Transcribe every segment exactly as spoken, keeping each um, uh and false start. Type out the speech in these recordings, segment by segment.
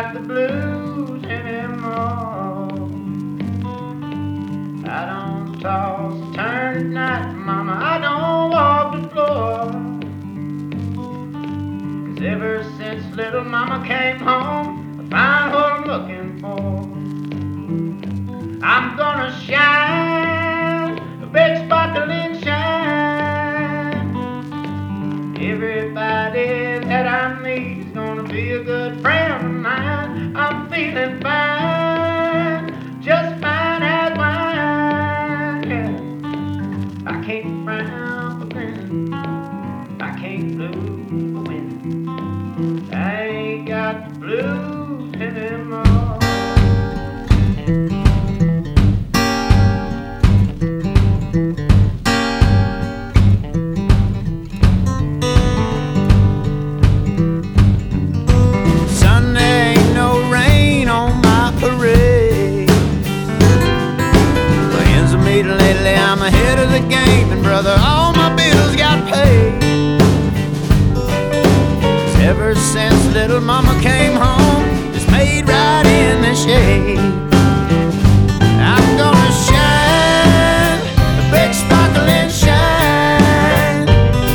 got the blues anymore. I don't toss and turn at night, mama, I don't walk the floor. 'Cause ever since little mama came home, I find what I'm looking for. I'm gonna shine, a big sparkling shine. Everybody that I meet is gonna be a good friend of mine. I'm feeling fine, just fine as wine. Yeah. I can't frown for grinning, I can't blues for winning. I ain't got the blues anymore. Lately I'm ahead of the game, and brother, all my bills got paid. 'Cause ever since little mama came home, just made right in the shade. I'm gonna shine, a big sparkling shine.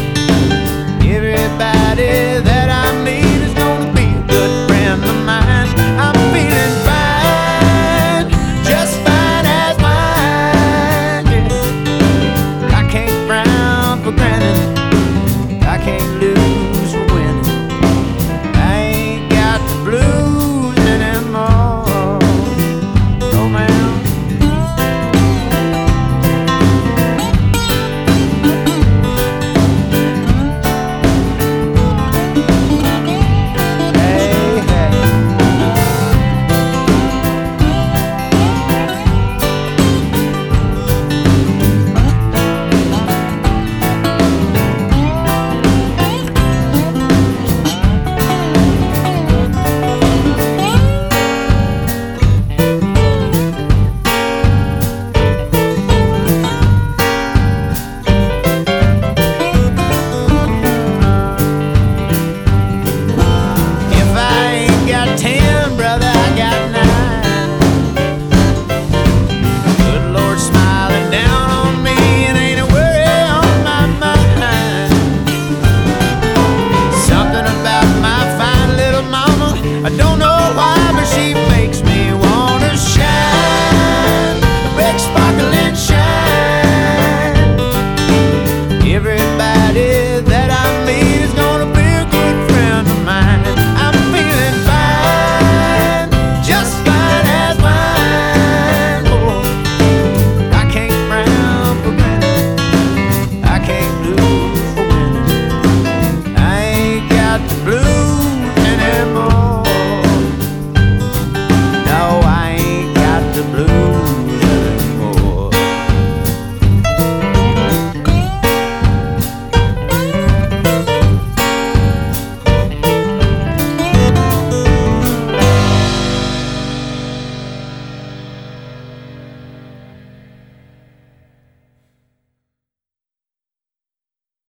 Everybody that I meet is gonna be a good friend of mine. I'm feeling fine, just fine as wine. I can't frown for granted, I can't lose for winning. I ain't got the blues anymore. Oh man. Hey, hey. If I ain't got ten, brother, I got nine. Good Lord smiling down